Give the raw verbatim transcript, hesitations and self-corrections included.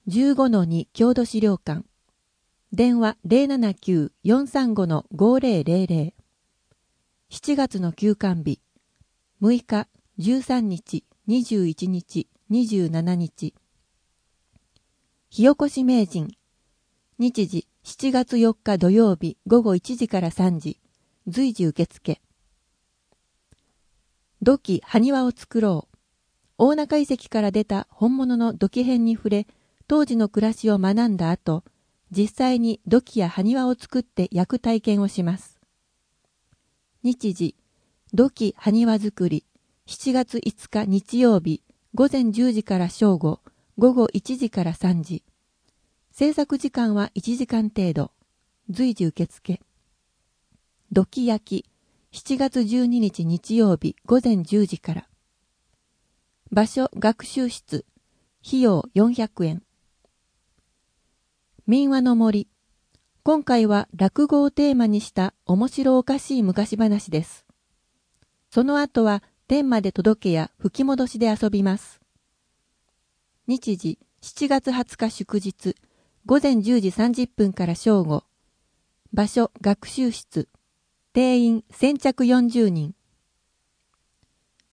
じゅうごのに 郷土資料館。電話 ゼロななきゅう よんさんご ごゼロゼロゼロ。しちがつの休館日。むいか、じゅうさんにち、にじゅういちにち、にじゅうしちにち。火起こし名人。日時しちがつよっか土曜日ごごいちじからさんじ。随時受付。土器埴輪を作ろう。大中遺跡から出た本物の土器片に触れ、当時の暮らしを学んだ後、実際に土器や埴輪を作って焼く体験をします。日時、土器埴輪作り、しちがついつか日曜日、ごぜんじゅうじから正午、ごごいちじからさんじ。制作時間はいちじかん程度。随時受付。土器焼き、しちがつじゅうににち日曜日、ごぜんじゅうじから。場所、学習室。費用よんひゃくえん。民話の森。今回は落語をテーマにした面白おかしい昔話です。その後は天まで届けや吹き戻しで遊びます。日時しちがつはつか祝日、ごぜんじゅうじさんじゅっぷんから正午。場所学習室。定員先着よんじゅうにん。